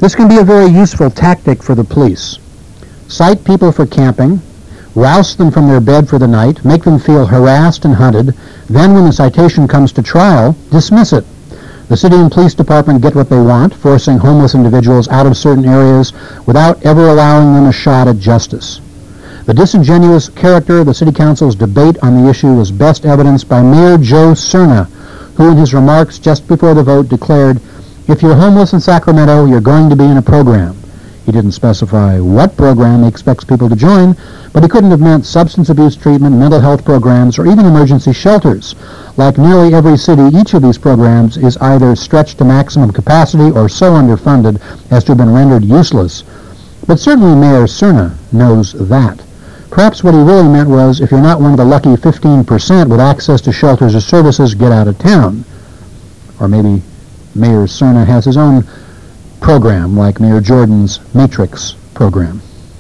This can be a very useful tactic for the police. Cite people for camping, rouse them from their bed for the night, make them feel harassed and hunted, then when the citation comes to trial, dismiss it. The city and police department get what they want, forcing homeless individuals out of certain areas without ever allowing them a shot at justice. The disingenuous character of the City Council's debate on the issue was best evidenced by Mayor Joe Cerna, who in his remarks just before the vote declared, "If you're homeless in Sacramento, you're going to be in a program." He didn't specify what program he expects people to join, but he couldn't have meant substance abuse treatment, mental health programs, or even emergency shelters. Like nearly every city, each of these programs is either stretched to maximum capacity or so underfunded as to have been rendered useless. But certainly Mayor Cerna knows that. Perhaps what he really meant was, if you're not one of the lucky 15% with access to shelters or services, get out of town. Or maybe Mayor Cerna has his own program, like Mayor Jordan's Matrix program.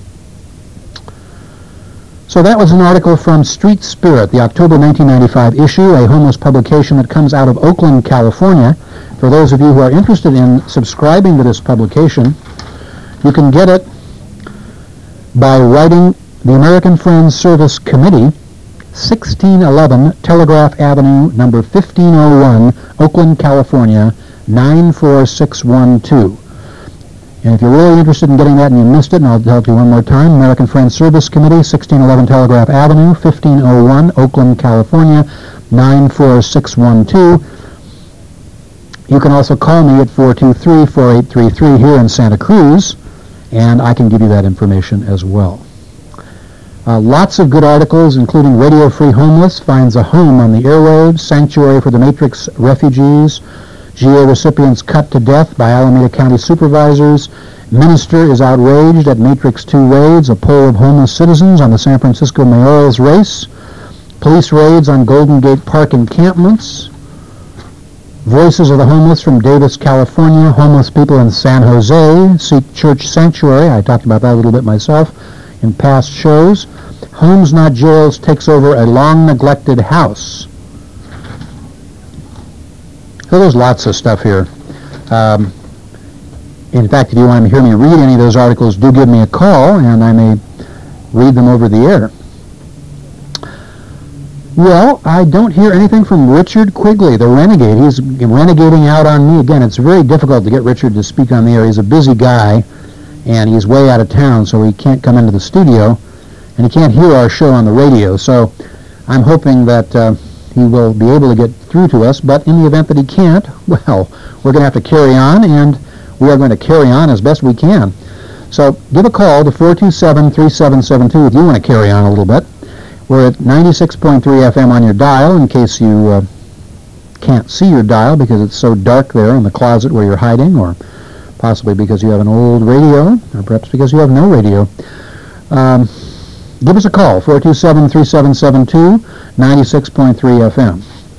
So that was an article from Street Spirit, the October 1995 issue, a homeless publication that comes out of Oakland, California. For those of you who are interested in subscribing to this publication, you can get it by writing the American Friends Service Committee, 1611 Telegraph Avenue, number 1501, Oakland, California, 94612. And if you're really interested in getting that and you missed it, and I'll tell you one more time, American Friends Service Committee, 1611 Telegraph Avenue, 1501, Oakland, California, 94612. You can also call me at 423-4833 here in Santa Cruz, and I can give you that information as well. Lots of good articles, including Radio Free Homeless finds a home on the airwaves, Sanctuary for the Matrix Refugees, GA recipients cut to death by Alameda County supervisors, Minister is outraged at Matrix 2 raids, a poll of homeless citizens on the San Francisco mayoral's race, police raids on Golden Gate Park encampments, Voices of the Homeless from Davis, California, homeless people in San Jose seek church sanctuary. I talked about that a little bit myself in past shows. Homes Not Jails takes over a long-neglected house. So there's lots of stuff here. In fact, if you want to hear me read any of those articles, do give me a call, and I may read them over the air. Well, I don't hear anything from Richard Quigley, the renegade. He's renegading out on me. Again, it's very difficult to get Richard to speak on the air. He's a busy guy, and he's way out of town, so he can't come into the studio, and he can't hear our show on the radio. So I'm hoping that he will be able to get through to us, but in the event that he can't, well, we're going to have to carry on, and we are going to carry on as best we can. So give a call to 427-3772 if you want to carry on a little bit. We're at 96.3 FM on your dial, in case you can't see your dial because it's so dark there in the closet where you're hiding, or possibly because you have an old radio, or perhaps because you have no radio. Give us a call, 427-3772, 96.3 FM.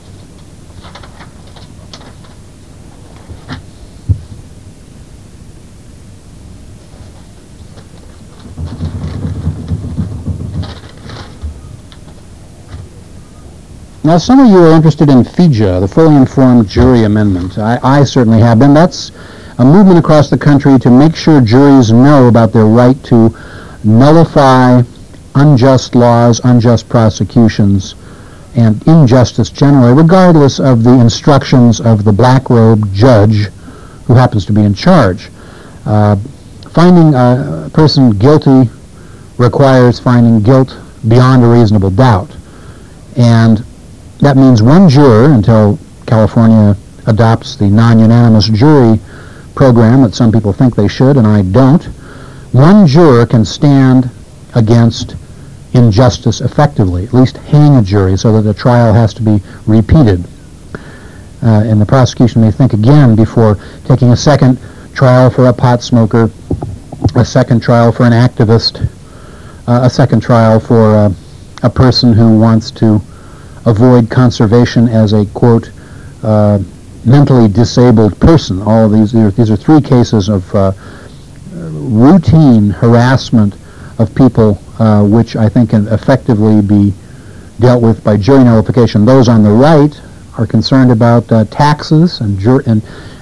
Now, some of you are interested in FIJA, the Fully Informed Jury Amendment. I certainly have been. That's a movement across the country to make sure juries know about their right to nullify unjust laws, unjust prosecutions, and injustice generally, regardless of the instructions of the black-robed judge who happens to be in charge. Finding a person guilty requires finding guilt beyond a reasonable doubt. And that means one juror, until California adopts the non-unanimous jury program that some people think they should, and I don't. One juror can stand against injustice effectively, at least hang a jury so that the trial has to be repeated. And the prosecution may think again before taking a second trial for a pot smoker, a second trial for an activist, a second trial for a person who wants to avoid conservation as a, quote, mentally disabled person. All of these are three cases of routine harassment of people which I think can effectively be dealt with by jury nullification. Those on the right are concerned about taxes and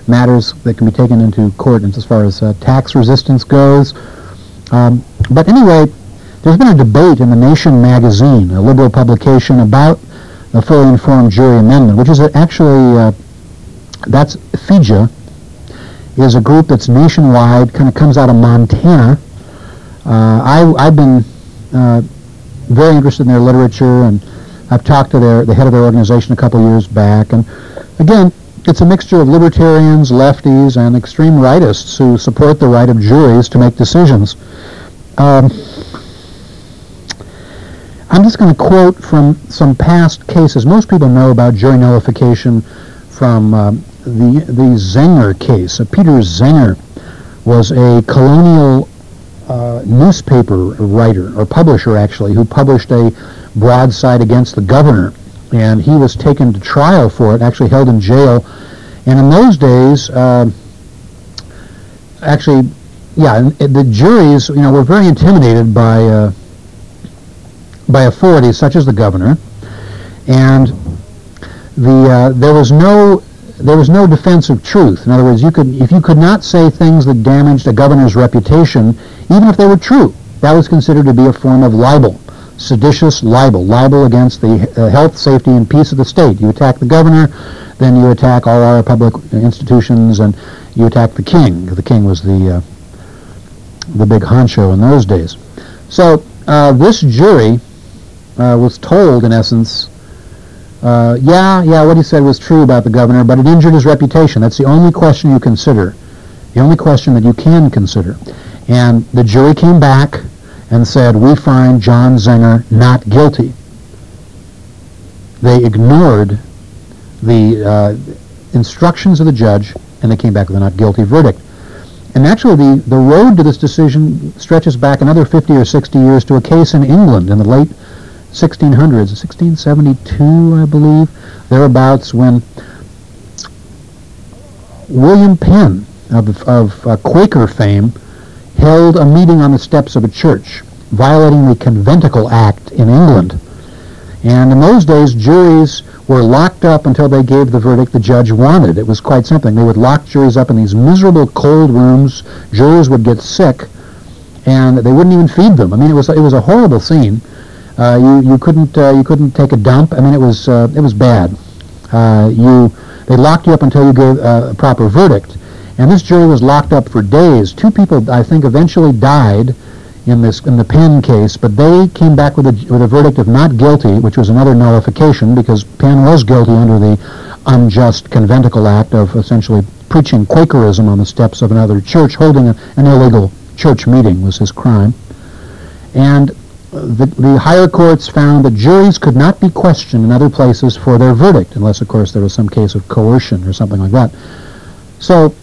matters that can be taken into court as far as tax resistance goes. But anyway, there's been a debate in the Nation magazine, a liberal publication, about the fully informed jury amendment, which is actually, that's FIJA, is a group that's nationwide, kind of comes out of Montana. I've been very interested in their literature, and I've talked to the head of their organization a couple years back. And again, it's a mixture of libertarians, lefties, and extreme rightists who support the right of juries to make decisions. I'm just going to quote from some past cases. Most people know about jury nullification from the Zenger case. Peter Zenger was a colonial newspaper writer, or publisher actually, who published a broadside against the governor, and he was taken to trial for it, actually held in jail. And in those days, the juries, were very intimidated by authorities such as the governor, and there was no defense of truth. In other words, if you could not say things that damaged a governor's reputation, even if they were true, that was considered to be a form of libel, seditious libel against the health, safety, and peace of the state. You attack the governor, then you attack all our public institutions, and you attack the king. The king was the big honcho in those days. So this jury was told, in essence, what he said was true about the governor, but it injured his reputation. That's the only question you consider, the only question that you can consider. And the jury came back and said, we find John Zenger not guilty. They ignored the instructions of the judge, and they came back with a not guilty verdict. And actually, the road to this decision stretches back another 50 or 60 years to a case in England in the late 1600s, 1672, I believe, thereabouts, when William Penn of Quaker fame held a meeting on the steps of a church, violating the Conventicle Act in England. And in those days, juries were locked up until they gave the verdict the judge wanted. It was quite something. They would lock juries up in these miserable cold rooms. Jurors would get sick, and they wouldn't even feed them. I mean, it was a horrible scene. You couldn't take a dump. I mean, it was bad. They locked you up until you gave a proper verdict. And this jury was locked up for days. 2 people, I think, eventually died in the Penn case, but they came back with a verdict of not guilty, which was another nullification, because Penn was guilty under the unjust Conventicle Act of essentially preaching Quakerism on the steps of another church. Holding an illegal church meeting was his crime. And the higher courts found that juries could not be questioned in other places for their verdict, unless, of course, there was some case of coercion or something like that. So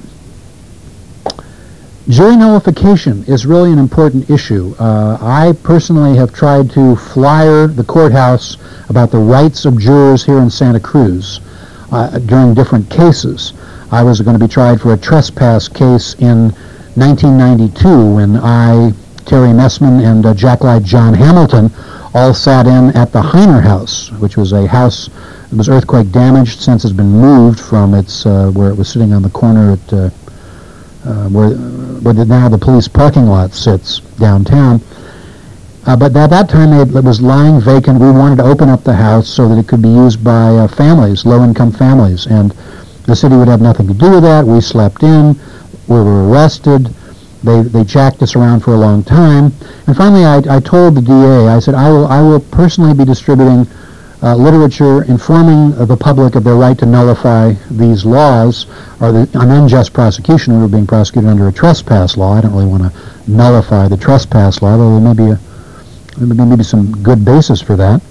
jury nullification is really an important issue. I personally have tried to flyer the courthouse about the rights of jurors here in Santa Cruz during different cases. I was going to be tried for a trespass case in 1992 when Terry Messman, and Jacklight John Hamilton all sat in at the Heiner House, which was a house that was earthquake damaged, since it's been moved from its where it was sitting on the corner at where now the police parking lot sits downtown. But at that time it was lying vacant. We wanted to open up the house so that it could be used by families, low-income families, and the city would have nothing to do with that. We slept in. We were arrested. They jacked us around for a long time, and finally I told the DA, I said, I will personally be distributing literature informing the public of their right to nullify these laws, or an unjust prosecution. We were being prosecuted under a trespass law. I don't really want to nullify the trespass law, though there may be some good basis for that.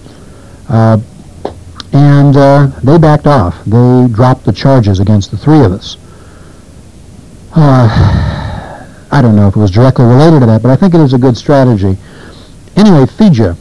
And they backed off. They dropped the charges against the 3 of us. I don't know if it was directly related to that, but I think it is a good strategy. Anyway, FIJA.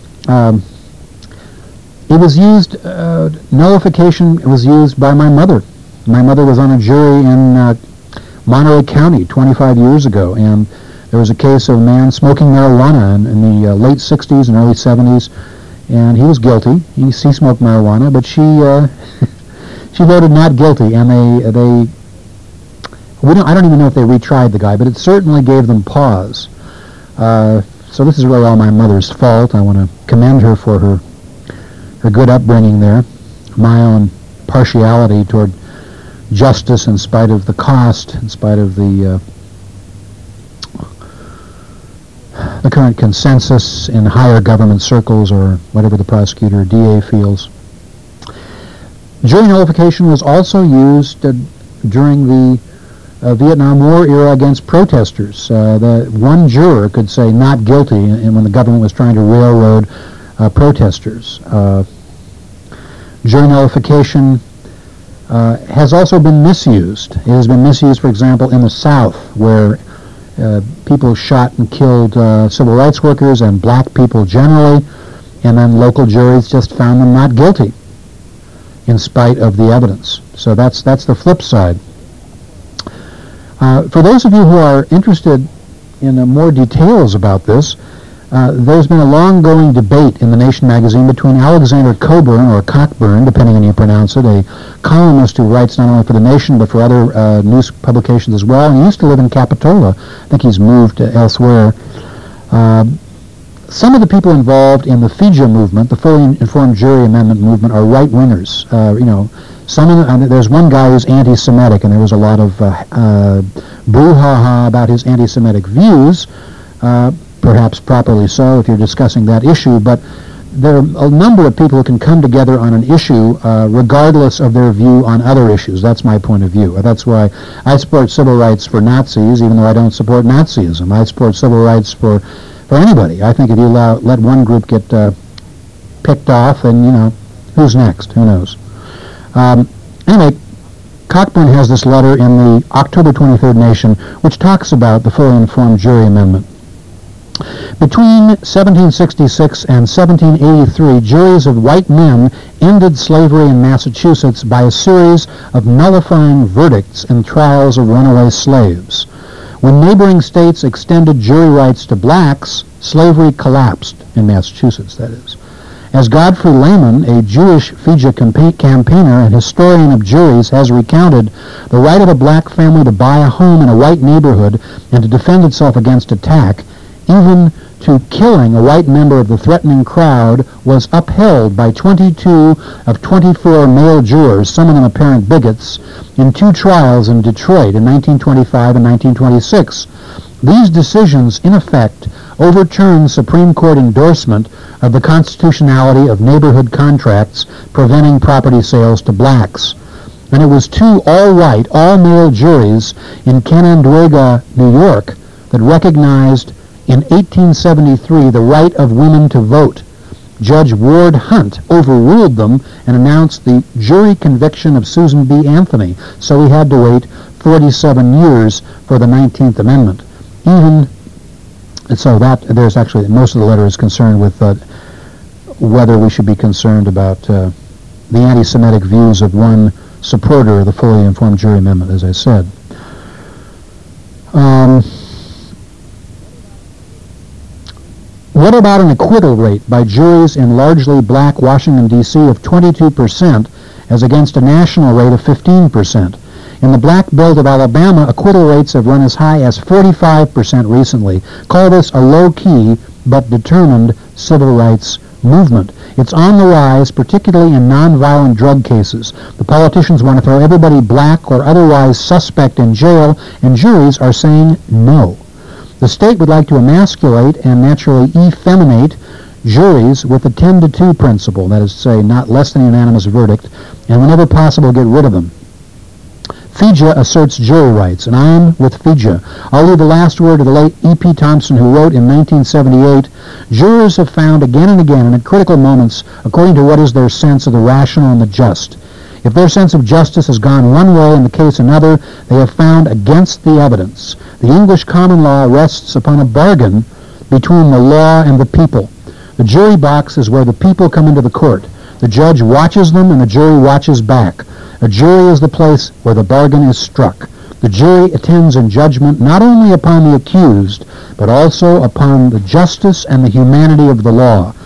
It was used, nullification was used by my mother. My mother was on a jury in Monterey County 25 years ago, and there was a case of a man smoking marijuana in the late 60s and early 70s, and he was guilty. He smoked marijuana, but she voted not guilty, and I don't even know if they retried the guy, but it certainly gave them pause. So this is really all my mother's fault. I want to commend her for her good upbringing there. My own partiality toward justice in spite of the cost, in spite of the current consensus in higher government circles, or whatever the prosecutor or DA feels. Jury nullification was also used during the Vietnam War era against protesters. The one juror could say not guilty and when the government was trying to railroad protesters. Jury nullification has also been misused. It has been misused, for example, in the South, where people shot and killed civil rights workers and black people generally, and then local juries just found them not guilty in spite of the evidence. So that's the flip side. For those of you who are interested in more details about this, there's been a long-going debate in The Nation magazine between Alexander Cockburn, or Cockburn, depending on how you pronounce it, a columnist who writes not only for The Nation but for other news publications as well, and he used to live in Capitola. I think he's moved elsewhere. Some of the people involved in the FIJA movement, the Fully Informed Jury Amendment movement, are right-wingers. There's one guy who's anti-Semitic, and there was a lot of brouhaha about his anti-Semitic views, perhaps properly so if you're discussing that issue, but there are a number of people who can come together on an issue regardless of their view on other issues. That's my point of view. That's why I support civil rights for Nazis, even though I don't support Nazism. I support civil rights for anybody. I think if you let one group get picked off, then, who's next? Who knows? Anyway, Cockburn has this letter in the October 23rd Nation, which talks about the Fully Informed Jury Amendment. Between 1766 and 1783, juries of white men ended slavery in Massachusetts by a series of nullifying verdicts in trials of runaway slaves. When neighboring states extended jury rights to blacks, slavery collapsed in Massachusetts, that is. As Godfrey Lehman, a Jewish FIJA campaigner and historian of juries, has recounted, the right of a black family to buy a home in a white neighborhood and to defend itself against attack, even to killing a white member of the threatening crowd, was upheld by 22 of 24 male jurors, some of them apparent bigots, in 2 trials in Detroit in 1925 and 1926. These decisions, in effect, overturned Supreme Court endorsement of the constitutionality of neighborhood contracts preventing property sales to blacks. And it was 2 all-white, all-male juries in Canandaigua, New York, that recognized in 1873 the right of women to vote. Judge Ward Hunt overruled them and announced the jury conviction of Susan B. Anthony, so we had to wait 47 years for the 19th Amendment. So there's actually, most of the letter is concerned with whether we should be concerned about the anti-Semitic views of one supporter of the Fully Informed Jury Amendment, as I said. What about an acquittal rate by juries in largely black Washington, D.C. of 22% as against a national rate of 15%? In the Black Belt of Alabama, acquittal rates have run as high as 45% recently. Call this a low-key but determined civil rights movement. It's on the rise, particularly in nonviolent drug cases. The politicians want to throw everybody black or otherwise suspect in jail, and juries are saying no. The state would like to emasculate and naturally effeminate juries with the 10-2 principle, that is to say, not less than unanimous verdict, and whenever possible get rid of them. FIJA asserts jury rights, and I am with FIJA. I'll leave the last word to the late E.P. Thompson, who wrote in 1978, "Jurors have found again and again, and at critical moments, according to what is their sense of the rational and the just. If their sense of justice has gone one way and the case another, they have found against the evidence. The English common law rests upon a bargain between the law and the people. The jury box is where the people come into the court. The judge watches them and the jury watches back. A jury is the place where the bargain is struck. The jury attends in judgment not only upon the accused, but also upon the justice and the humanity of the law.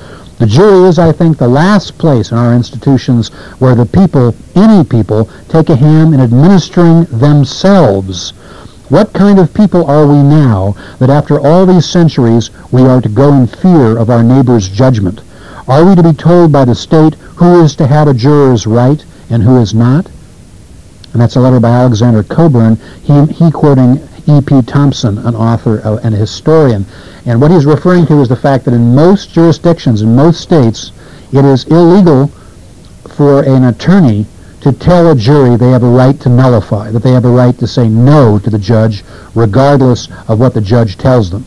The jury is, I think, the last place in our institutions where the people, any people, take a hand in administering themselves. What kind of people are we now that after all these centuries we are to go in fear of our neighbor's judgment? Are we to be told by the state who is to have a juror's right and who is not? And that's a letter by Alexander Coburn, he quoting E.P. Thompson, an author and a historian. And what he's referring to is the fact that in most jurisdictions, in most states, it is illegal for an attorney to tell a jury they have a right to nullify, that they have a right to say no to the judge, regardless of what the judge tells them.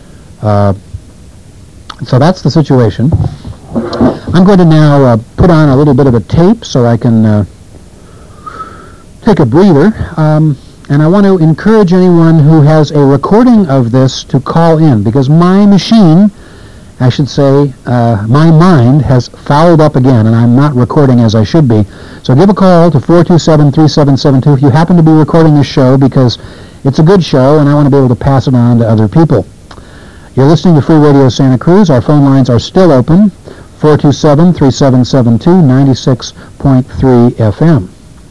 So that's the situation. I'm going to now put on a little bit of a tape so I can take a breather. And I want to encourage anyone who has a recording of this to call in, because my machine, I should say, my mind has fouled up again, and I'm not recording as I should be. So give a call to 427-3772 if you happen to be recording this show, because it's a good show, and I want to be able to pass it on to other people. You're listening to Free Radio Santa Cruz. Our phone lines are still open, 427-3772, 96.3 FM.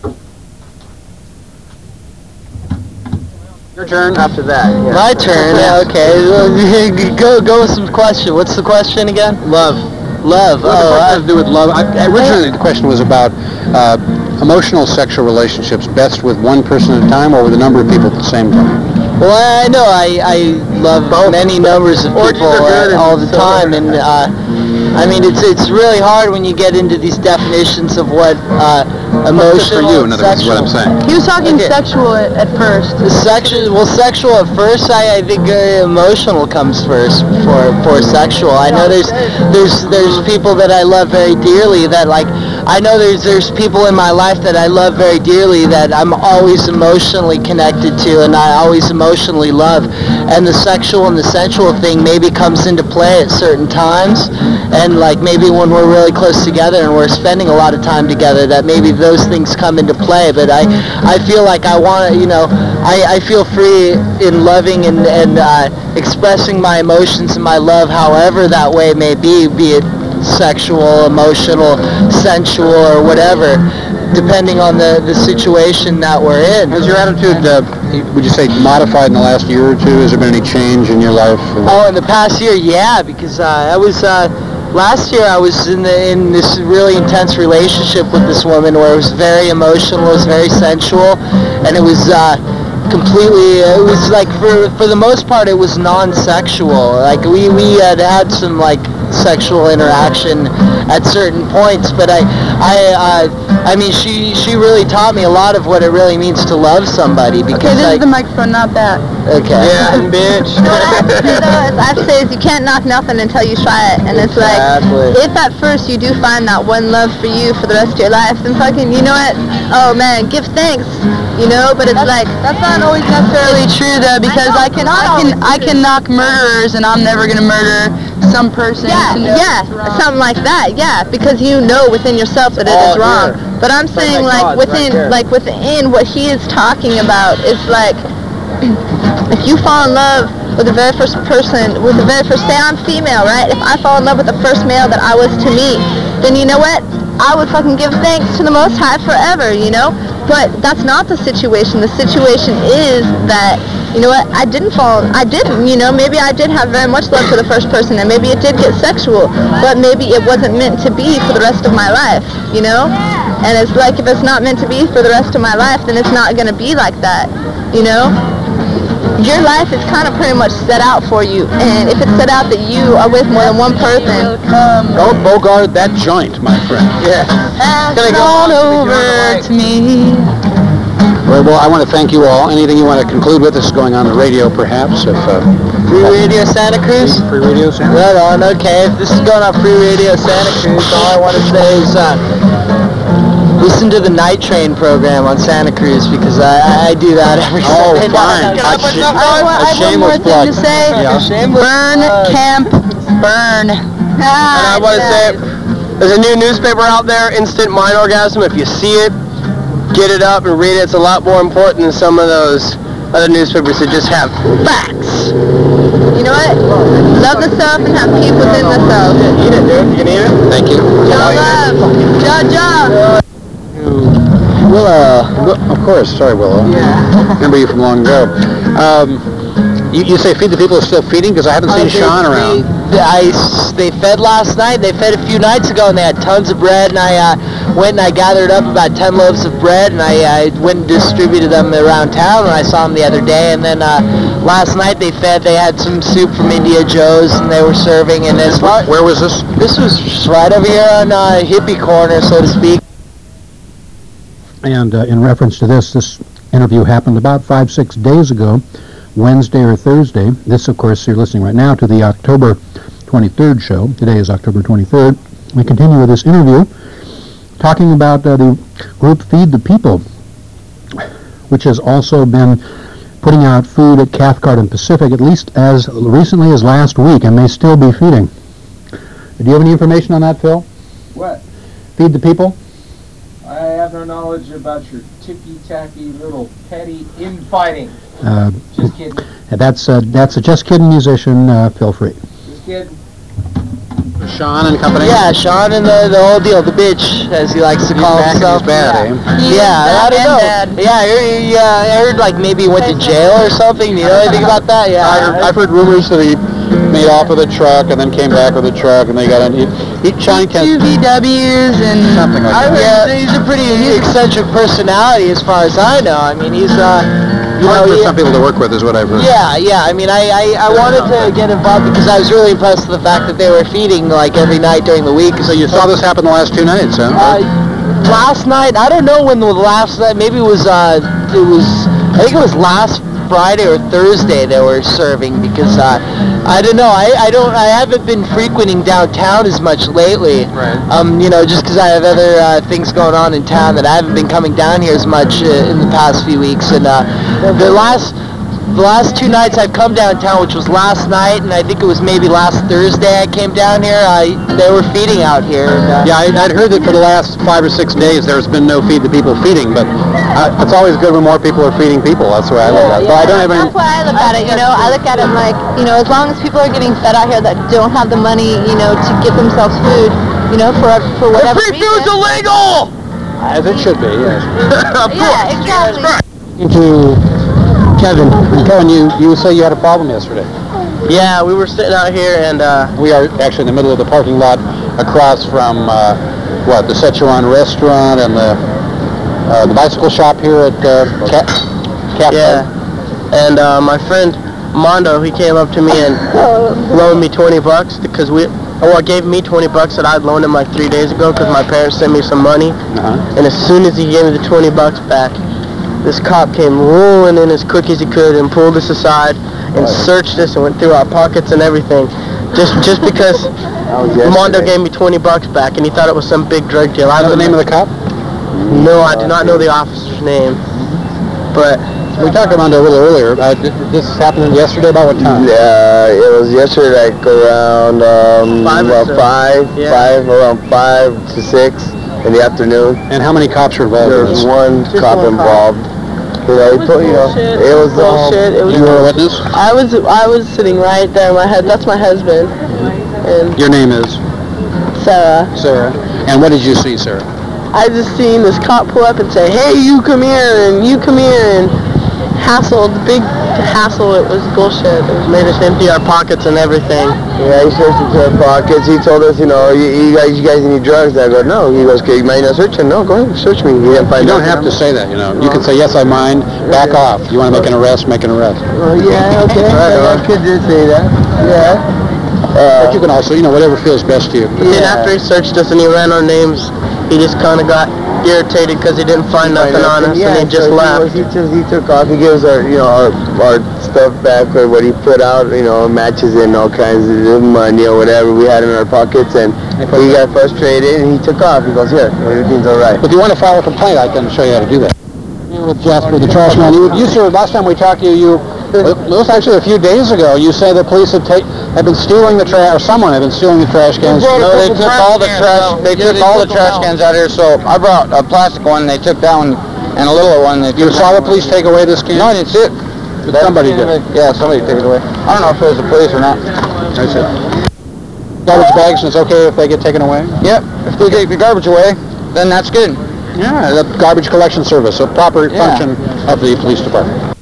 Your turn after that. Yeah. My turn. Yeah, okay. Go with some question. What's the question again? Love. Love. What has to do with love? Originally, the question was about emotional sexual relationships, best with one person at a time or with a number of people at the same time. Well, I know I love many numbers of people all the time, and I mean it's really hard when you get into these definitions of what emotional. For you, in other words, is what I'm saying. He was talking sexual at first. Sexual at first. I think emotional comes first before sexual. I know there's people that I love very dearly that like. I know there's people in my life that I love very dearly that I'm always emotionally connected to and I always emotionally love. And the sexual and the sensual thing maybe comes into play at certain times. And like maybe when we're really close together and we're spending a lot of time together, that maybe those things come into play. But I feel like I want to, I feel free in loving and expressing my emotions and my love however that way may be it sexual, emotional, sensual, or whatever, depending on the situation that we're in. Has your attitude, would you say, modified in the last year or two? Has there been any change in your life? Oh, in the past year, yeah, because I was last year I was in this really intense relationship with this woman where it was very emotional, it was very sensual, and it was completely, it was like for the most part it was non-sexual. Like we had some like sexual interaction at certain points, but I mean she really taught me a lot of what it really means to love somebody. Because okay, this is the microphone, not that. Okay. Yeah, bitch. What I have to say is you can't knock nothing until you try it, and it's like if at first you do find that one love for you for the rest of your life, then fucking, you know what? Oh man, give thanks. But it's like that's not always necessarily true though, because I can knock murderers and I'm never gonna murder some person. Yeah, something like that. Yeah, because you know within yourself that it is wrong. Yeah. But I'm saying like within what he is talking about is like if you fall in love with the very first person, say I'm female, right? If I fall in love with the first male that I was to meet, then you know what? I would fucking give thanks to the Most High forever, But that's not the situation. The situation is that, I didn't, maybe I did have very much love for the first person, and maybe it did get sexual, but maybe it wasn't meant to be for the rest of my life, And it's like, if it's not meant to be for the rest of my life, then it's not going to be like that, Your life is kind of pretty much set out for you, and if it's set out that you are with more than one person, don't bogart that joint, my friend. Yeah. It's all over to me. Well, I want to thank you all. Anything you want to conclude with? This is going on the radio, perhaps. Free Radio Santa Cruz? Free Radio Santa Cruz. Right on, okay. If this is going on Free Radio Santa Cruz, all I want to say is listen to the Night Train program on Santa Cruz, because I do that every Sunday night. I have one more thing to say. Burn, camp, burn. And I want to say, there's a new newspaper out there, Instant Mind Orgasm. If you see it, get it up and read it. It's a lot more important than some of those other newspapers that just have facts. you know what? Love the self and have peace within the self. Eat it, dude. You can eat it? Thank you. Jaw love. Jaw. Willow, of course. Sorry, Willow. Yeah. Remember you from long ago. You say Feed the People is still feeding? Because I haven't seen Sean around. They fed last night. They fed a few nights ago, and they had tons of bread. And I went and I gathered up about 10 loaves of bread, and I went and distributed them around town. And I saw them the other day. And then last night they had some soup from India Joe's, and they were serving. And as far, Where was this? this was just right over here on Hippie Corner, so to speak. And in reference to this interview happened about 5-6 days ago, Wednesday or Thursday. This, of course, you're listening right now to the October 23rd show. Today is October 23rd. We continue with this interview talking about the group Feed the People, which has also been putting out food at Cathcart and Pacific, at least as recently as last week, and may still be feeding. Do you have any information on that, Phil? What? Feed the People? I have no knowledge about your ticky-tacky little petty infighting. Just kidding. That's a Just Kidding musician, Phil Free. Just kidding. Sean and company? Yeah, Sean and the whole deal, the bitch, as he likes to call himself. He's bad, eh? Yeah, I don't know. Yeah, I heard like maybe he went to jail or something. You know anything about that? Yeah. I've heard rumors that he made off with a truck and then came back with a truck and they got in. Sean can Two VWs and something like that. Yeah, he's a pretty eccentric personality as far as I know. I mean, he's hard for some people to work with is what I've heard. Yeah. I mean, I wanted to get involved because I was really impressed with the fact that they were feeding like every night during the week. So you saw this happen the last 2 nights, huh? Last night, I don't know when the last night. Maybe it was. I think it was last Friday or Thursday they were serving because I don't know. I haven't been frequenting downtown as much lately. Right. Just because I have other things going on in town that I haven't been coming down here as much in the past few weeks. And the last 2 nights I've come downtown, which was last night, and I think it was maybe last Thursday I came down here. They were feeding out here. And, I'd heard that for the last 5 or 6 days there's been no Feed the People feeding, but it's always good when more people are feeding people. That's the way I look at it. But I don't have any. That's why I look at it. I look at it like, as long as people are getting fed out here that don't have the money, to get themselves food, for whatever free reason. food's illegal! As it should be, yes. Yeah, exactly. To Kevin, you say you had a problem yesterday. Yeah, we were sitting out here and We are actually in the middle of the parking lot across from the Szechuan restaurant and the bicycle shop here at Cap. yeah, and my friend Mondo, he came up to me and loaned me $20 because gave me $20 that I'd loaned him like 3 days ago because my parents sent me some money. Uh-huh. And as soon as he gave me the $20 back, this cop came rolling in as quick as he could and pulled us aside and searched us and went through our pockets and everything, just because Mondo gave me $20 back and he thought it was some big drug deal. I know the name of the cop? No, I do not know the officer's name, but we talked about it a little earlier. This happened yesterday. About what time? Yeah, it was yesterday, like around around 5 to 6 in the afternoon. And how many cops were involved? There was one cop involved. It was bullshit. You were a witness? I was sitting right there in my head. That's my husband. And Your name is? Sarah. Sarah. And what did you see, Sarah? I just seen this cop pull up and say, "Hey, you come here," and "You come here," and big hassle. It was bullshit. It made us empty our pockets and everything. Yeah, he searched into our pockets. He told us, you guys need drugs. I go, no. He goes, okay, you mind not searching? No, go ahead, search me. You don't have to say that, You can say, yes, I mind, back off. You want to make an arrest, make an arrest. Yeah, okay. I could just say that. Yeah. But you can also, whatever feels best to you. And after he searched us and he ran our names, he just kind of got irritated because he didn't find nothing on us, and he just left. He took off. He gives our stuff back, or what he put out, matches and all kinds of money or whatever we had in our pockets, and he got frustrated and he took off. He goes, here, everything's all right. If you want to file a complaint, I can show you how to do that. With Jasper, the trash man. You sir, last time we talked to you, it was actually a few days ago. You say the police had been stealing the trash, or someone had been stealing the trash cans. No, they took all the trash. They took all the trash cans out here. So I brought a plastic one. They took that one and a little one. You saw the police take away this can? No, I didn't see it. But somebody did. Yeah, somebody took it away. I don't know if it was the police or not. I see. Garbage bags, and it's okay if they get taken away? Yep. If they take the garbage away, then that's good. Yeah, the garbage collection service, a proper function of the police department.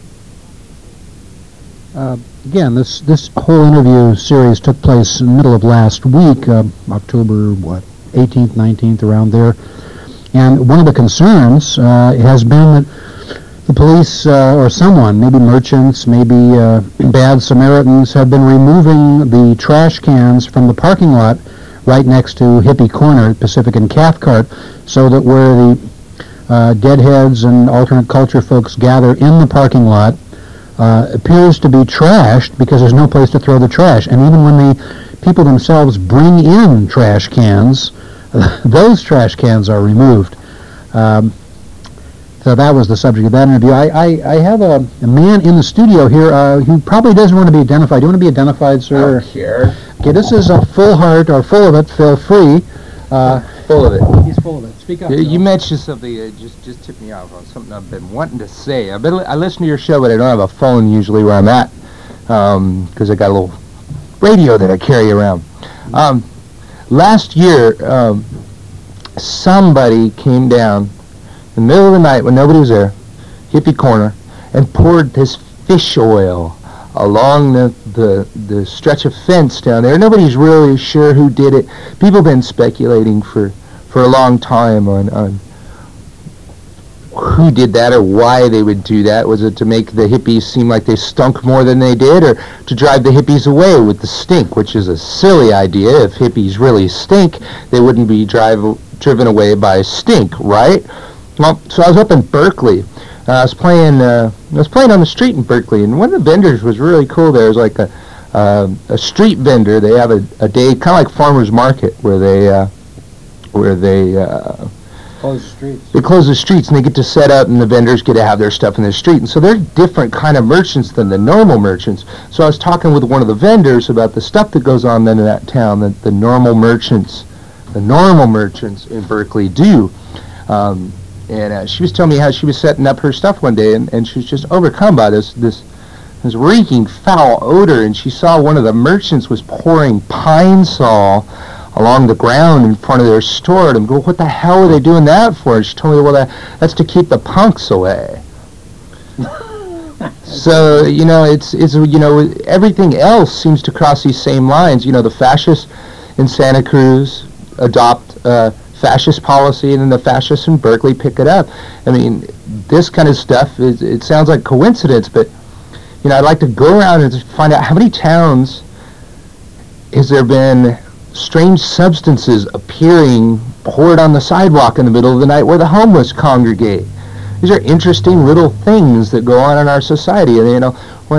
Again, this whole interview series took place in the middle of last week, October, 18th, 19th, around there. And one of the concerns has been that the police or someone, maybe merchants, maybe bad Samaritans, have been removing the trash cans from the parking lot right next to Hippie Corner, Pacific and Cathcart, so that where the deadheads and alternate culture folks gather in the parking lot appears to be trashed because there's no place to throw the trash. And even when the people themselves bring in trash cans, those trash cans are removed. So that was the subject of that interview. I have a man in the studio here who probably doesn't want to be identified. Do you want to be identified, sir? I don't care. Okay, this is a full heart, or full of it, feel free. Full of it. He's full of it. Speak up. You mentioned something that just tipped me off on something I've been wanting to say. I listen to your show, but I don't have a phone usually where I'm at because I got a little radio that I carry around. Last year, somebody came down in the middle of the night when nobody was there, Hippie Corner, and poured this fish oil along the stretch of fence down there. Nobody's really sure who did it. People have been speculating for a long time on who did that or why they would do that. Was it to make the hippies seem like they stunk more than they did, or to drive the hippies away with the stink, which is a silly idea. If hippies really stink, they wouldn't be driven away by stink, right? Well, so I was up in Berkeley. I was playing on the street in Berkeley, and one of the vendors was really cool. There was like a street vendor. They have a day kind of like farmers market where they Close the streets. They close the streets, and they get to set up, and the vendors get to have their stuff in the street. And so they're different kind of merchants than the normal merchants. So I was talking with one of the vendors about the stuff that goes on then in that town that the normal merchants in Berkeley do. And she was telling me how she was setting up her stuff one day, and she was just overcome by this reeking foul odor, and she saw one of the merchants was pouring Pine Sol along the ground in front of their store, and go, what the hell are they doing that for? And she told me, well, that's to keep the punks away. So, it's everything else seems to cross these same lines. The fascists in Santa Cruz adopt fascist policy, and then the fascists in Berkeley pick it up. I mean, this kind of stuff, it sounds like coincidence, but, I'd like to go around and find out how many towns has there been strange substances appearing poured on the sidewalk in the middle of the night where the homeless congregate. These are interesting little things that go on in our society, and,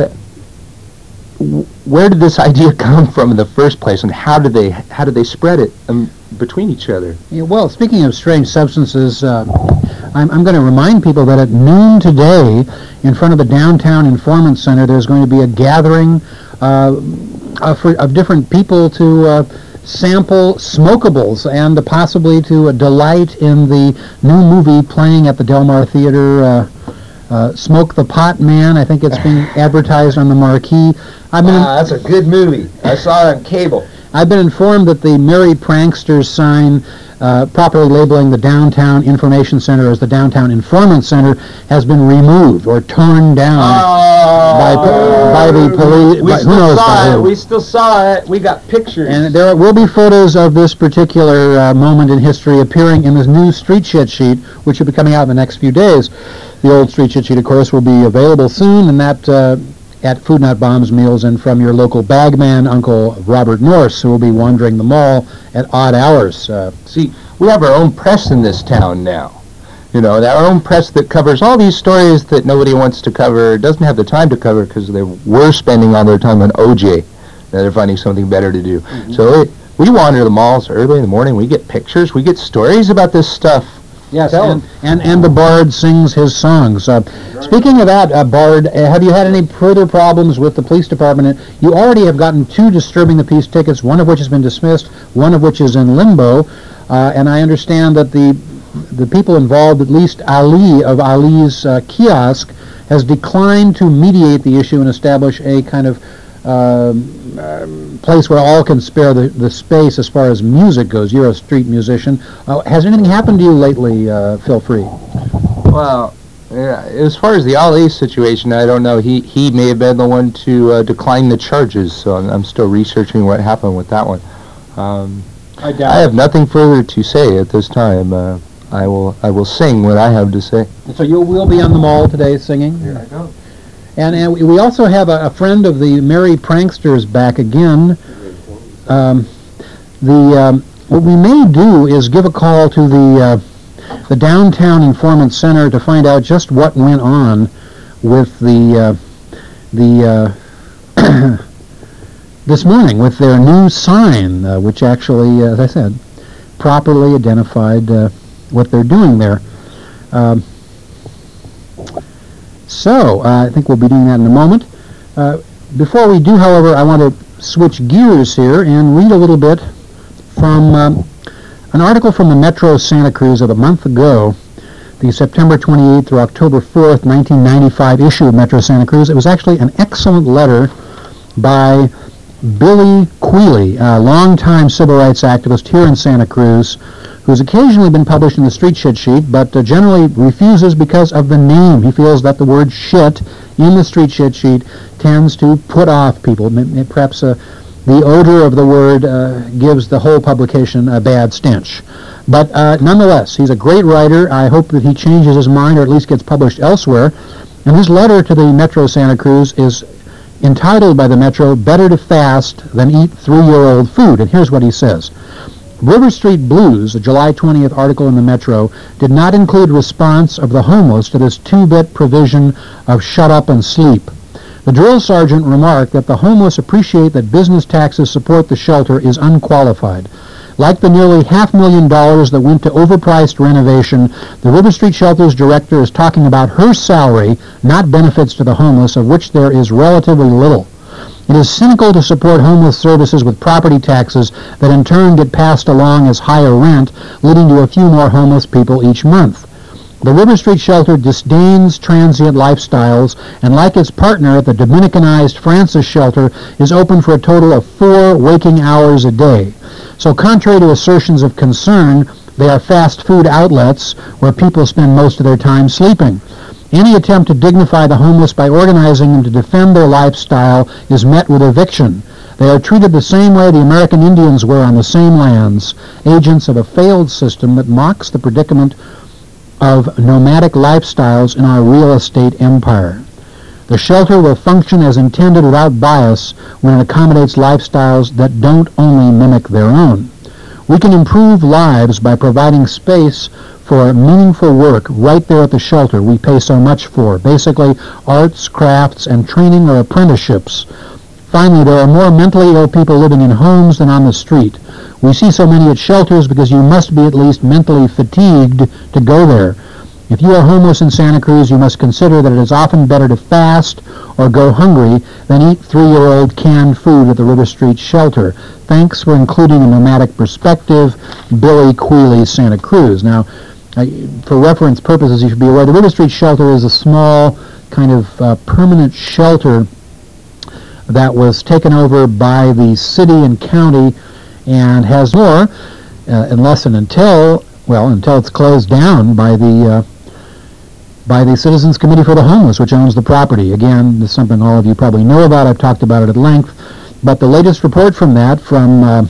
where did this idea come from in the first place, and how did they spread it between each other? Yeah, well, speaking of strange substances, I'm going to remind people that at noon today, in front of the Downtown Informant Center, there's going to be a gathering of different people to sample smokables and possibly to delight in the new movie playing at the Del Mar Theater, Smoke the Pot Man. I think it's being advertised on the marquee. That's a good movie. I saw it on cable. I've been informed that the Merry Pranksters sign, properly labeling the Downtown Information Center as the Downtown Informant Center, has been removed or torn down by the police. We still saw it. We got pictures. And there will be photos of this particular moment in history appearing in this new Street Shit sheet, which will be coming out in the next few days. The old Street Shit sheet, of course, will be available soon, and that at Food Not Bombs Meals, and from your local bagman, Uncle Robert Norse, who will be wandering the mall at odd hours. See, we have our own press in this town now. Our own press that covers all these stories that nobody wants to cover, doesn't have the time to cover because they were spending all their time on OJ. Now they're finding something better to do. Mm-hmm. So we wander the malls early in the morning. We get pictures. We get stories about this stuff. Yes, and the Bard sings his songs. Speaking of that, Bard, have you had any further problems with the police department? You already have gotten 2 disturbing the peace tickets, one of which has been dismissed, one of which is in limbo, and I understand that the the people involved, at least Ali of Ali's kiosk, has declined to mediate the issue and establish a kind of place where all can spare the space as far as music goes. You're a street musician. Has anything happened to you lately, Phil Free? Well, yeah, as far as the Ali situation, I don't know. He may have been the one to decline the charges, so I'm still researching what happened with that one. I have nothing further to say at this time. I will sing what I have to say. So you will be on the mall today singing? Here I go. And we also have a friend of the Merry Pranksters back again. What we may do is give a call to the Downtown Informant Center to find out just what went on with this morning with their new sign, which actually, as I said, properly identified what they're doing there. So I think we'll be doing that in a moment. Before we do, however, I want to switch gears here and read a little bit from an article from the Metro Santa Cruz of a month ago, the September 28th through October 4th, 1995 issue of Metro Santa Cruz. It was actually an excellent letter by Billy Quealy, a longtime civil rights activist here in Santa Cruz, who's occasionally been published in the Street Shit Sheet, but generally refuses because of the name. He feels that the word shit in the Street Shit Sheet tends to put off people. Perhaps the odor of the word gives the whole publication a bad stench. But nonetheless, he's a great writer. I hope that he changes his mind or at least gets published elsewhere. And his letter to the Metro Santa Cruz is entitled by the Metro, "Better to Fast Than Eat 3-Year-Old Food." And here's what he says. River Street Blues, a July 20th article in the Metro, did not include response of the homeless to this 2-bit provision of shut up and sleep. The drill sergeant remarked that the homeless appreciate that business taxes support the shelter is unqualified. Like the nearly $500,000 that went to overpriced renovation, the River Street Shelter's director is talking about her salary, not benefits to the homeless, of which there is relatively little. It is cynical to support homeless services with property taxes that in turn get passed along as higher rent, leading to a few more homeless people each month. The River Street Shelter disdains transient lifestyles, and like its partner at the Dominicanized Francis Shelter, is open for a total of 4 waking hours a day. So contrary to assertions of concern, they are fast food outlets where people spend most of their time sleeping. Any attempt to dignify the homeless by organizing them to defend their lifestyle is met with eviction. They are treated the same way the American Indians were on the same lands, agents of a failed system that mocks the predicament of nomadic lifestyles in our real estate empire. The shelter will function as intended without bias when it accommodates lifestyles that don't only mimic their own. We can improve lives by providing space for meaningful work right there at the shelter we pay so much for. Basically, arts, crafts, and training or apprenticeships. Finally, there are more mentally ill people living in homes than on the street. We see so many at shelters because you must be at least mentally fatigued to go there. If you are homeless in Santa Cruz, you must consider that it is often better to fast or go hungry than eat 3-year-old canned food at the River Street Shelter. Thanks for including a nomadic perspective, Billy Quealy, Santa Cruz. Now, for reference purposes, you should be aware the River Street Shelter is a small kind of permanent shelter that was taken over by the city and county and has more, unless and until it's closed down by the Citizens Committee for the Homeless, which owns the property. Again, this is something all of you probably know about. I've talked about it at length. But the latest report from that, from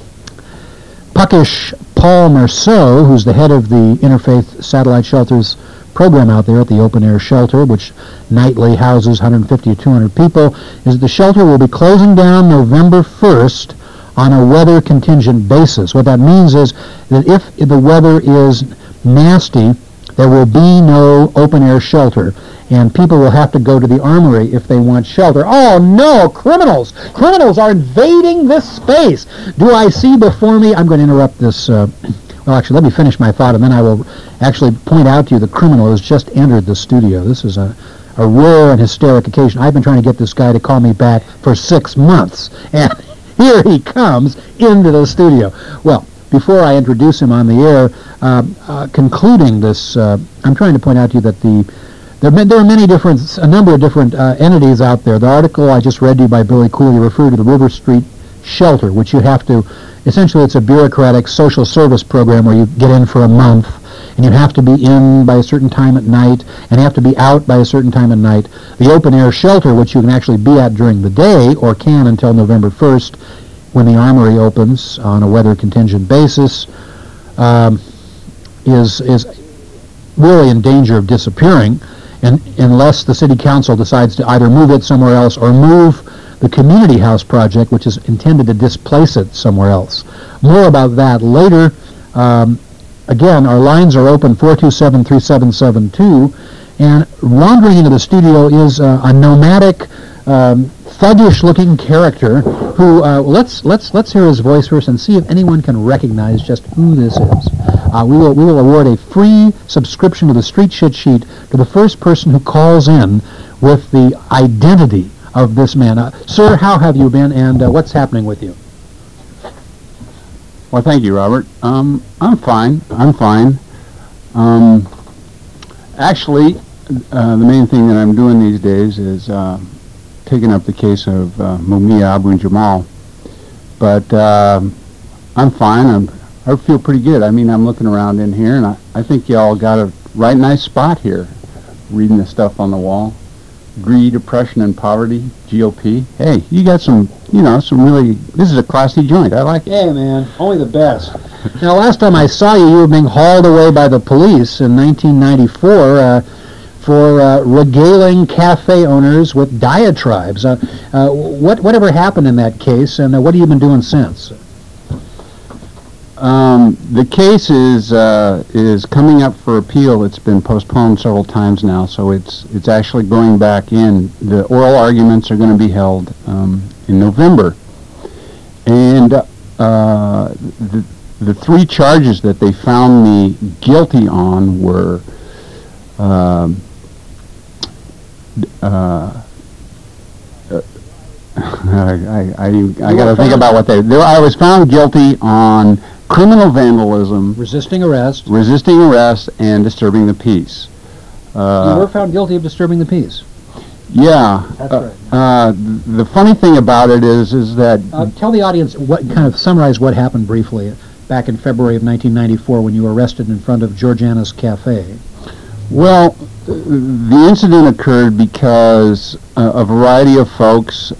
Puckish Paul Merceau, who's the head of the Interfaith Satellite Shelters program out there at the Open Air Shelter, which nightly houses 150 to 200 people, is the shelter will be closing down November 1st on a weather contingent basis. What that means is that if the weather is nasty, there will be no open air shelter, and people will have to go to the armory if they want shelter. Oh no, criminals! Criminals are invading this space! Do I see before me, I'm going to interrupt this, well actually let me finish my thought and then I will actually point out to you the criminal has just entered the studio. This is a rare and hysteric occasion. I've been trying to get this guy to call me back for 6 months, and here he comes into the studio. Well, before I introduce him on the air, concluding this, I'm trying to point out to you that there are a number of different entities out there. The article I just read to you by Billy Cooley referred to the River Street Shelter, which you have to, essentially it's a bureaucratic social service program where you get in for a month, and you have to be in by a certain time at night, and you have to be out by a certain time at night. The open air shelter, which you can actually be at during the day, or can until November 1st, when the Armory opens on a weather contingent basis, is really in danger of disappearing, and unless the city council decides to either move it somewhere else or move the community house project, which is intended to displace it somewhere else. More about that later. Again, our lines are open, 427-3772, and wandering into the studio is a nomadic, thuggish-looking character who, let's hear his voice first and see if anyone can recognize just who this is. We will award a free subscription to the Street Shit Sheet to the first person who calls in with the identity of this man. Sir, how have you been, and what's happening with you? Well, thank you, Robert. I'm fine. Actually, the main thing that I'm doing these days is taking up the case of Mumia Abu Jamal. But I'm fine. I feel pretty good. I mean, I'm looking around in here, and I think y'all got a right nice spot here, reading the stuff on the wall. Greed, oppression, and poverty, GOP. Hey, you got some really, this is a classy joint. I like it. Hey, man, only the best. Now, last time I saw you, you were being hauled away by the police in 1994 for regaling cafe owners with diatribes. Whatever happened in that case, and what have you been doing since? The case is coming up for appeal. It's been postponed several times now, so it's actually going back in. The oral arguments are going to be held in November, and the three charges that they found me guilty on were I got to think about what they. I was found guilty on criminal vandalism, resisting arrest, and disturbing the peace. You were found guilty of disturbing the peace. Yeah. That's right. The funny thing about it is that... tell the audience, summarize what happened briefly back in February of 1994 when you were arrested in front of Georgiana's Cafe. Well, the incident occurred because a variety of folks,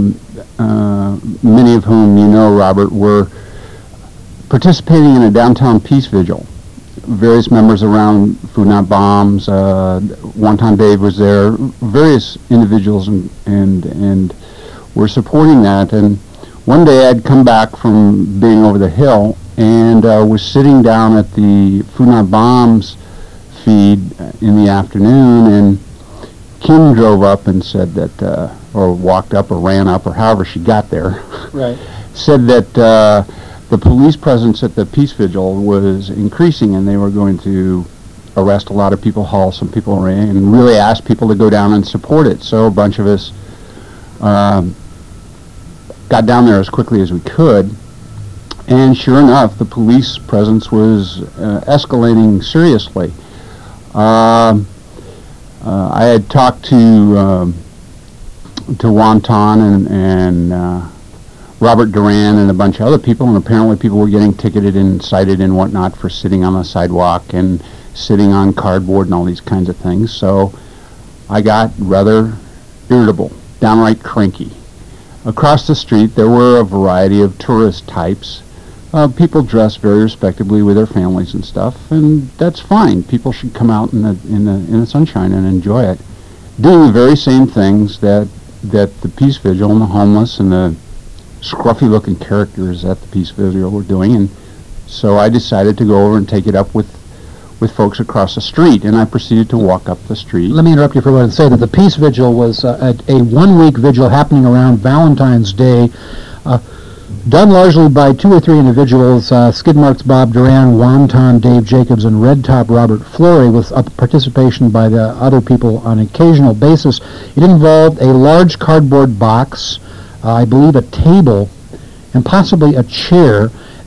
many of whom you know, Robert, were participating in a downtown peace vigil. Various members around Food Not Bombs, Wonton Dave was there, various individuals and were supporting that. And one day I'd come back from being over the hill and was sitting down at the Food Not Bombs feed in the afternoon, and Kim drove up and said that, or walked up or ran up or however she got there, right. Said that the police presence at the peace vigil was increasing and they were going to arrest a lot of people, haul some people away, and really ask people to go down and support it. So a bunch of us got down there as quickly as we could, and sure enough, the police presence was escalating seriously. I had talked to Wonton and Robert Duran and a bunch of other people, and apparently people were getting ticketed and cited and whatnot for sitting on the sidewalk and sitting on cardboard and all these kinds of things. So I got rather irritable, downright cranky. Across the street there were a variety of tourist types, people dressed very respectably with their families and stuff, and that's fine. People should come out in the sunshine and enjoy it, doing the very same things that the peace vigil and the homeless and the scruffy-looking characters at the peace vigil were doing. And so I decided to go over and take it up with folks across the street, and I proceeded to walk up the street. Let me interrupt you for a moment and say that the peace vigil was a one-week vigil happening around Valentine's Day, done largely by two or three individuals, Skidmark's Bob Duran, Wonton Dave Jacobs, and Red Top Robert Fleury, with participation by the other people on an occasional basis. It involved a large cardboard box, I believe a table, and possibly a chair.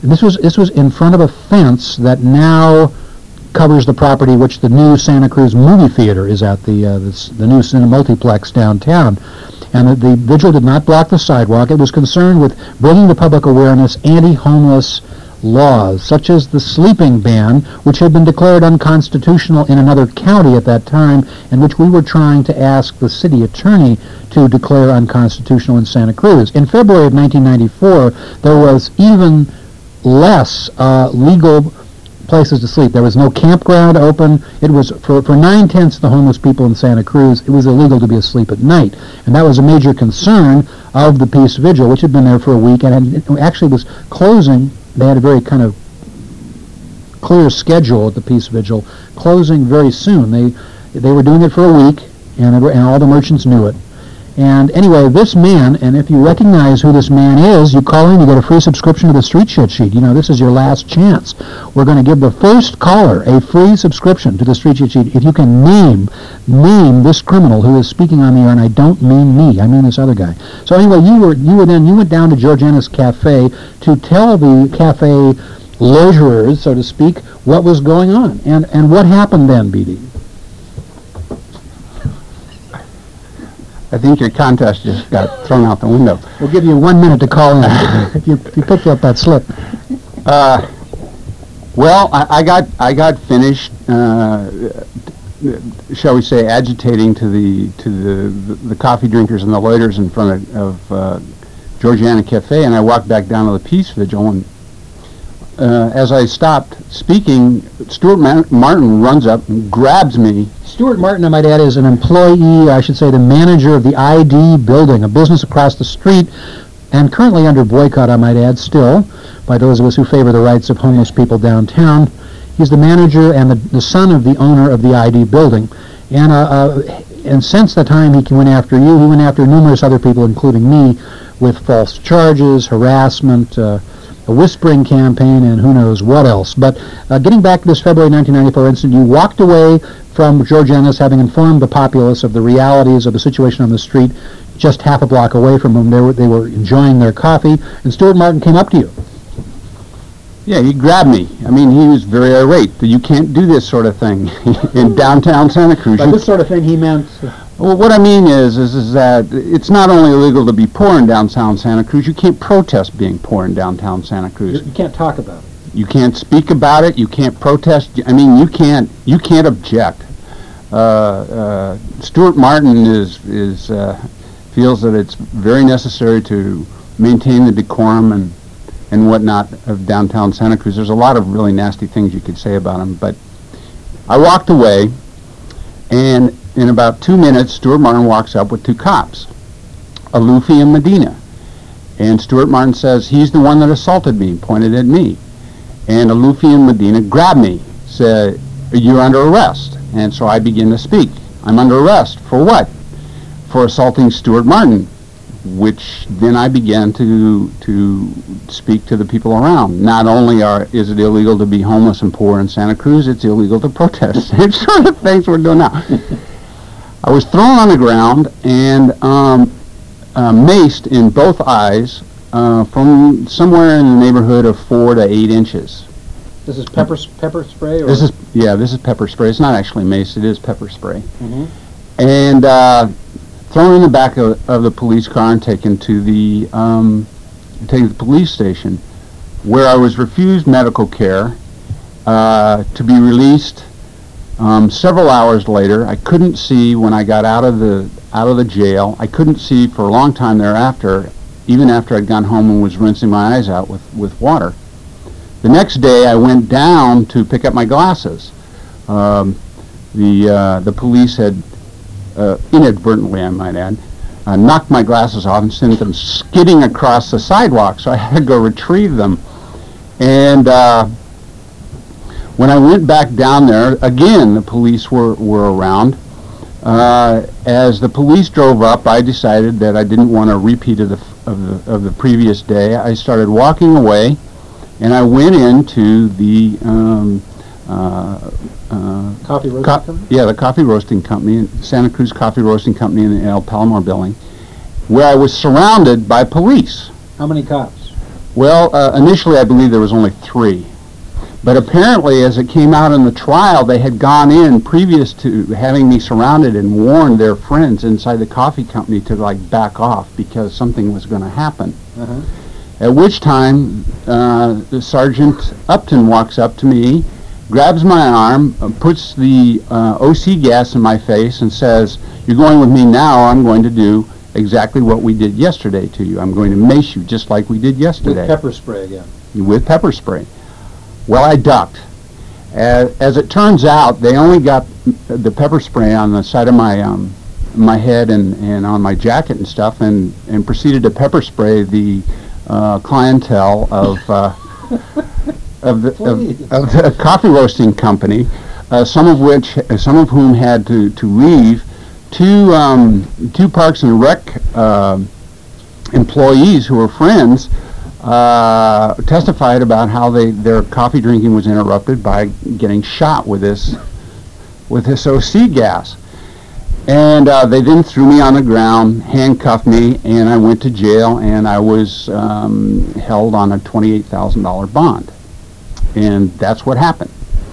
this was in front of a fence that now covers the property which the new Santa Cruz movie theater is at, the new Cinemultiplex downtown. And the vigil did not block the sidewalk. It was concerned with bringing to public awareness anti-homeless laws, such as the sleeping ban, which had been declared unconstitutional in another county at that time, and which we were trying to ask the city attorney to declare unconstitutional in Santa Cruz. In February of 1994, there was even less legal places to sleep. There was no campground open. It was, for 9/10 of the homeless people in Santa Cruz, it was illegal to be asleep at night. And that was a major concern of the Peace Vigil, which had been there for a week and it actually was closing. They had a very kind of clear schedule at the Peace Vigil, closing very soon. They were doing it for a week, and all the merchants knew it. And anyway, this man, and if you recognize who this man is, you call in, you get a free subscription to the Street Shit Sheet. You know, this is your last chance. We're going to give the first caller a free subscription to the Street Shit Sheet if you can name this criminal who is speaking on the air, and I don't mean me, I mean this other guy. So anyway, you went down to Georgiana's Cafe to tell the cafe loiterers, so to speak, what was going on. And what happened then, BD? I think your contest just got thrown out the window. We'll give you 1 minute to call in if you picked up that slip. Well, I got finished, shall we say, agitating to the coffee drinkers and the loiterers in front of Georgiana Cafe, and I walked back down to the Peace Vigil, and as I stopped speaking, Stuart Martin runs up and grabs me. Stuart Martin, I might add, is an employee, I should say the manager of the ID building, a business across the street, and currently under boycott, I might add, still, by those of us who favor the rights of homeless people downtown. He's the manager and the son of the owner of the ID building. And since the time he went after you, he went after numerous other people, including me, with false charges, harassment, a whispering campaign, and who knows what else. But getting back to this February 1994 incident, you walked away from Georgiana's having informed the populace of the realities of the situation on the street just half a block away from them. They were enjoying their coffee, and Stuart Martin came up to you. Yeah, he grabbed me. I mean, he was very irate that you can't do this sort of thing in downtown Santa Cruz. By this sort of thing, he meant... Well, what I mean is that it's not only illegal to be poor in downtown Santa Cruz, you can't protest being poor in downtown Santa Cruz. You can't talk about it. You can't speak about it. You can't protest. I mean, you can't object. Stuart Martin feels that it's very necessary to maintain the decorum and whatnot of downtown Santa Cruz. There's a lot of really nasty things you could say about him, but I walked away, and in about 2 minutes, Stuart Martin walks up with 2 cops, Alufi and Medina. And Stuart Martin says, he's the one that assaulted me, pointed at me. And Alufi and Medina grabbed me, said, you're under arrest. And so I begin to speak. I'm under arrest. For what? For assaulting Stuart Martin, which then I began to speak to the people around. Not only is it illegal to be homeless and poor in Santa Cruz, it's illegal to protest. Same sort of things we're doing now. I was thrown on the ground and maced in both eyes from somewhere in the neighborhood of 4 to 8 inches. This is pepper spray? Or? This is pepper spray. It's not actually mace. It is pepper spray. Mm-hmm. And thrown in the back of the police car and taken to the police station, where I was refused medical care to be released. Several hours later, I couldn't see when I got out of the jail. I couldn't see for a long time thereafter, even after I'd gone home and was rinsing my eyes out with water. The next day, I went down to pick up my glasses. The police had inadvertently, I might add, knocked my glasses off and sent them skidding across the sidewalk, so I had to go retrieve them. And when I went back down there, again, the police were around. As the police drove up, I decided that I didn't want a repeat of the previous day. I started walking away, and I went into the coffee roasting company? Yeah, the coffee roasting company, Santa Cruz Coffee Roasting Company in the El Palomar building, where I was surrounded by police. How many cops? Well, initially I believe there was only 3. But apparently, as it came out in the trial, they had gone in previous to having me surrounded and warned their friends inside the coffee company to back off because something was going to happen. At which time, the Sergeant Upton walks up to me, grabs my arm, puts the OC gas in my face, and says, "You're going with me now. I'm going to do exactly what we did yesterday to you. I'm going to mace you just like we did yesterday." With pepper spray again. With pepper spray. Well, I ducked. As it turns out, they only got the pepper spray on the side of my head and on my jacket and stuff, and proceeded to pepper spray the clientele of the coffee roasting company, some of whom had to leave. Two Parks and Rec employees who were friends testified about how their coffee drinking was interrupted by getting shot with this OC gas. And they then threw me on the ground, handcuffed me, and I went to jail, and I was held on a $28,000 bond. And that's what happened.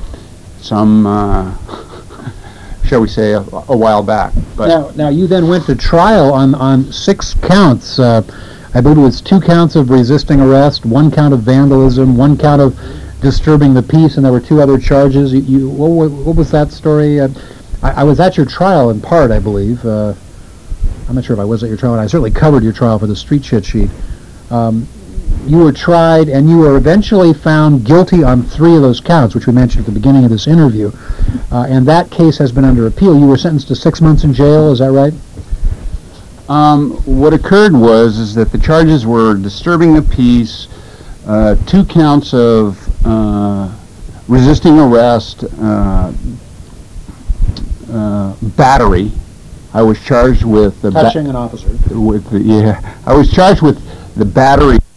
Shall we say, a while back. But now you then went to trial on 6 counts. I believe it was 2 counts of resisting arrest, 1 count of vandalism, 1 count of disturbing the peace, and there were 2 other charges. What was that story? I was at your trial in part, I believe. I'm not sure if I was at your trial, and I certainly covered your trial for the Street Shit Sheet. You were tried, and you were eventually found guilty on 3 of those counts, which we mentioned at the beginning of this interview. And that case has been under appeal. You were sentenced to 6 months in jail, is that right? What occurred was that the charges were disturbing the peace, 2 counts of resisting arrest, battery. I was charged with touching an officer. I was charged with the battery